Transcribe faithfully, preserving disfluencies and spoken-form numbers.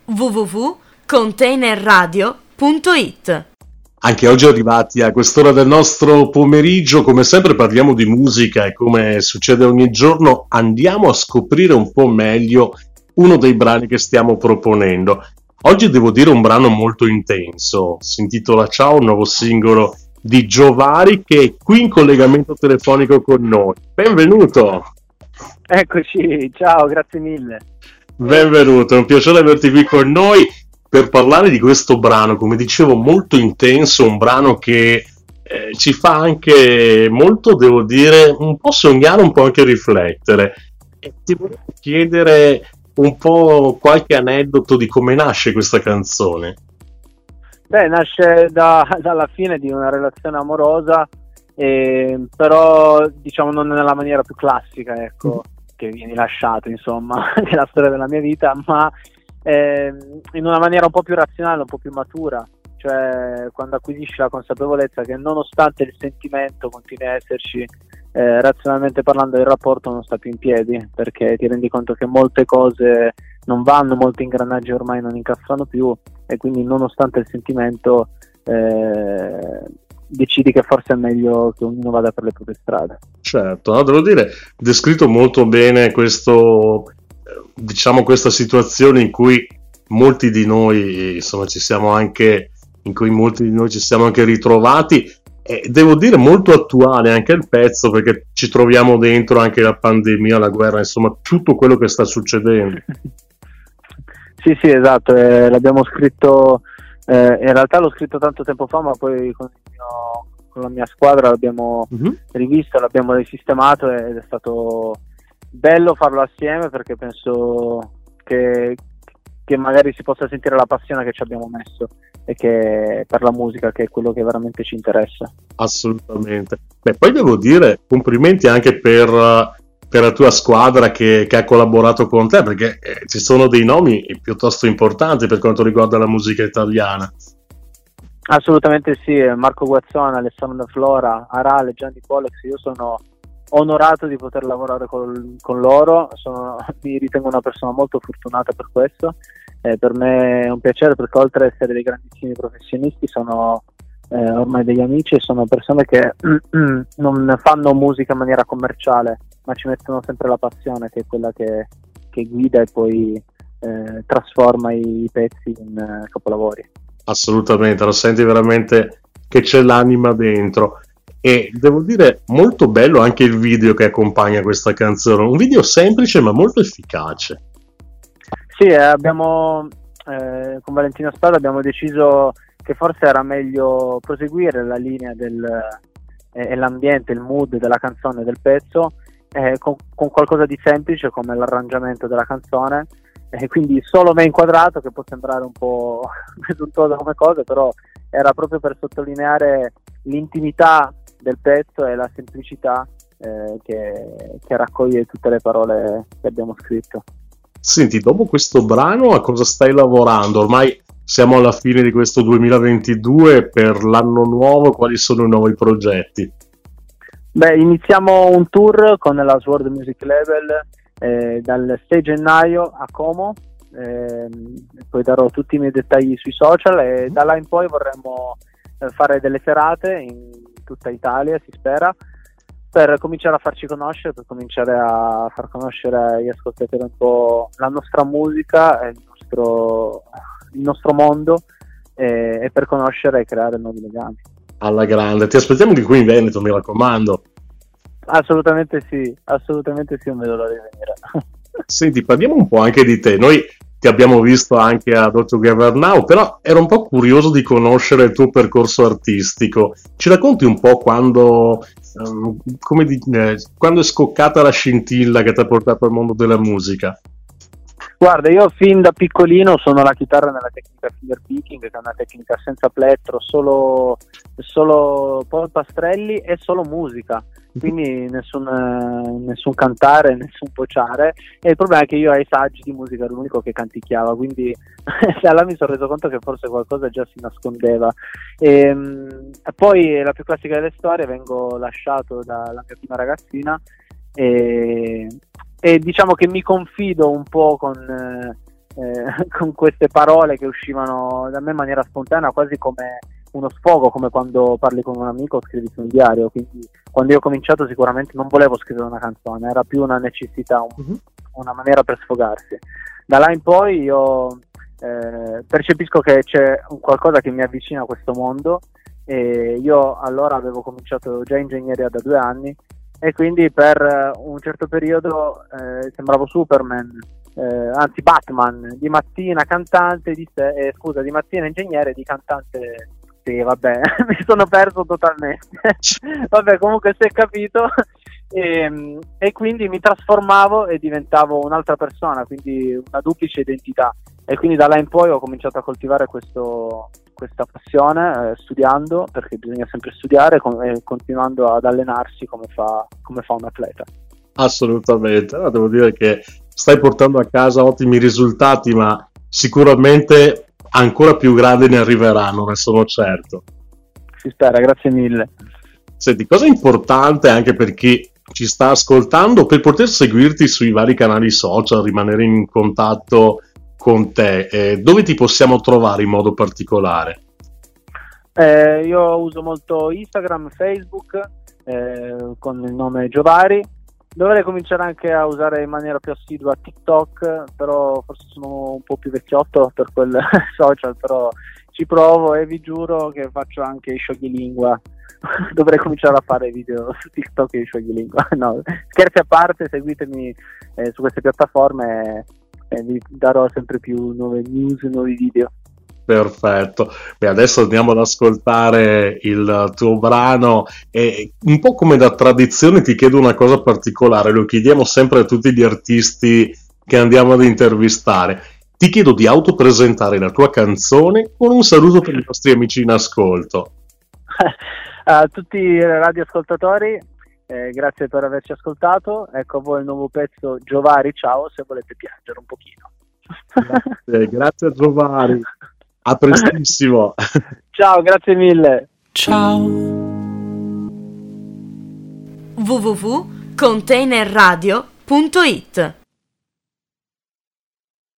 w w w punto container radio punto i t. Anche oggi arrivati a quest'ora del nostro pomeriggio, come sempre parliamo di musica e come succede ogni giorno andiamo a scoprire un po' meglio uno dei brani che stiamo proponendo. Oggi devo dire un brano molto intenso, si intitola Ciao, un nuovo singolo di Giovari che è qui in collegamento telefonico con noi. Benvenuto! Eccoci, ciao, grazie mille. Benvenuto, è un piacere averti qui con noi per parlare di questo brano, come dicevo, molto intenso, un brano che eh, ci fa anche molto, devo dire, un po' sognare, un po' anche riflettere. E ti volevo chiedere un po' qualche aneddoto di come nasce questa canzone. Beh, nasce da, dalla fine di una relazione amorosa, eh, però diciamo non nella maniera più classica, ecco, che vieni lasciato, insomma, nella storia della mia vita, ma eh, in una maniera un po' più razionale, un po' più matura, cioè quando acquisisci la consapevolezza che nonostante il sentimento continui a esserci, eh, razionalmente parlando il rapporto non sta più in piedi, perché ti rendi conto che molte cose non vanno, molti ingranaggi ormai non incassano più e quindi nonostante il sentimento eh, decidi che forse è meglio che ognuno vada per le proprie strade. Certo, no, devo dire, descritto molto bene questo, diciamo, questa situazione in cui molti di noi, insomma, ci siamo anche, in cui molti di noi ci siamo anche ritrovati. E devo dire molto attuale anche il pezzo, perché ci troviamo dentro anche la pandemia, la guerra, insomma tutto quello che sta succedendo. Sì, sì, esatto, eh, l'abbiamo scritto, eh, in realtà l'ho scritto tanto tempo fa, ma poi con, il mio, con la mia squadra l'abbiamo mm-hmm. rivisto, l'abbiamo risistemato ed è stato bello farlo assieme, perché penso che, che magari si possa sentire la passione che ci abbiamo messo e che per la musica, che è quello che veramente ci interessa. Assolutamente. Beh, poi devo dire complimenti anche per, per la tua squadra che, che ha collaborato con te, perché eh, ci sono dei nomi piuttosto importanti per quanto riguarda la musica italiana. Assolutamente sì, Marco Guazzona, Alessandro Flora, Arale, Gianni Polex, io sono onorato di poter lavorare col, con loro, sono, mi ritengo una persona molto fortunata per questo. Eh, per me è un piacere, perché oltre ad essere dei grandissimi professionisti sono eh, ormai degli amici e sono persone che non fanno musica in maniera commerciale, ma ci mettono sempre la passione, che è quella che, che guida e poi eh, trasforma i, i pezzi in uh, capolavori. Assolutamente, lo senti veramente che c'è l'anima dentro. E devo dire molto bello anche il video che accompagna questa canzone, un video semplice ma molto efficace. Sì, eh, abbiamo eh, con Valentina Spada abbiamo deciso che forse era meglio proseguire la linea del eh, l'ambiente, il mood della canzone, del pezzo, eh, con, con qualcosa di semplice come l'arrangiamento della canzone, e eh, quindi solo me inquadrato, che può sembrare un po' presuntuosa come cosa, però era proprio per sottolineare l'intimità del pezzo e la semplicità eh, che, che raccoglie tutte le parole che abbiamo scritto. Senti, dopo questo brano a cosa stai lavorando? Ormai siamo alla fine di questo duemilaventidue, per l'anno nuovo quali sono i nuovi progetti? Beh, iniziamo un tour con la Sword Music Label eh, dal sei gennaio a Como, eh, poi darò tutti i miei dettagli sui social e da là in poi vorremmo eh, fare delle serate in tutta Italia, si spera, per cominciare a farci conoscere, per cominciare a far conoscere agli ascoltatori un po' la nostra musica, il nostro, il nostro mondo e, e per conoscere e creare nuovi legami. Alla grande, ti aspettiamo di qui in Veneto, mi raccomando. Assolutamente sì, assolutamente sì, non vedo l'ora di venire. Senti, parliamo un po' anche di te. Noi ti abbiamo visto anche a All Together Now, però ero un po' curioso di conoscere il tuo percorso artistico. Ci racconti un po' quando, um, come di, eh, quando è scoccata la scintilla che ti ha portato al mondo della musica? Guarda, io fin da piccolino suono la chitarra nella tecnica finger picking, che è una tecnica senza plettro, solo, solo polpastrelli e solo musica, quindi nessun, nessun cantare, nessun vociare. E il problema è che io ai saggi di musica ero l'unico che canticchiava, quindi allora mi sono reso conto che forse qualcosa già si nascondeva. E, e poi la più classica delle storie, vengo lasciato dalla mia prima ragazzina e... e diciamo che mi confido un po' con, eh, eh, con queste parole che uscivano da me in maniera spontanea, quasi come uno sfogo, come quando parli con un amico o scrivi su un diario. Quindi quando io ho cominciato sicuramente non volevo scrivere una canzone, era più una necessità, un, uh-huh. una maniera per sfogarsi. Da là in poi io eh, percepisco che c'è un qualcosa che mi avvicina a questo mondo, e io allora avevo cominciato già ingegneria da due anni, e quindi per un certo periodo eh, sembravo Superman, eh, anzi Batman, di mattina cantante, di se- eh, scusa, di mattina ingegnere, di cantante. Sì, vabbè, mi sono perso totalmente. Vabbè, comunque si è capito. E, e quindi mi trasformavo e diventavo un'altra persona, quindi una duplice identità. E quindi da là in poi ho cominciato a coltivare questo, questa passione, eh, studiando, perché bisogna sempre studiare, con, e continuando ad allenarsi come fa, come fa un atleta. Assolutamente, no, devo dire che stai portando a casa ottimi risultati, ma sicuramente ancora più grandi ne arriveranno, ne sono certo. Si spera, grazie mille. Senti, cosa importante anche per chi ci sta ascoltando, per poter seguirti sui vari canali social, rimanere in contatto con te, eh, dove ti possiamo trovare in modo particolare? Eh, io uso molto Instagram, Facebook, eh, con il nome Giovari. Dovrei cominciare anche a usare in maniera più assidua TikTok, però forse sono un po' più vecchiotto per quel social, però ci provo e vi giuro che faccio anche i scioglilingua. Dovrei cominciare a fare video su TikTok e i scioglilingua. No, scherzi a parte, seguitemi eh, su queste piattaforme e, e vi darò sempre più nuove news, nuovi video. Perfetto. Beh, adesso andiamo ad ascoltare il tuo brano e un po' come da tradizione ti chiedo una cosa particolare, lo chiediamo sempre a tutti gli artisti che andiamo ad intervistare. Ti chiedo di autopresentare la tua canzone con un saluto per i nostri amici in ascolto. A tutti i radioascoltatori, eh, grazie per averci ascoltato. Ecco a voi il nuovo pezzo Giovari, ciao, se volete piangere un pochino. Grazie, grazie a Giovari. A prestissimo. Ciao, grazie mille. Ciao. w w w punto container radio punto it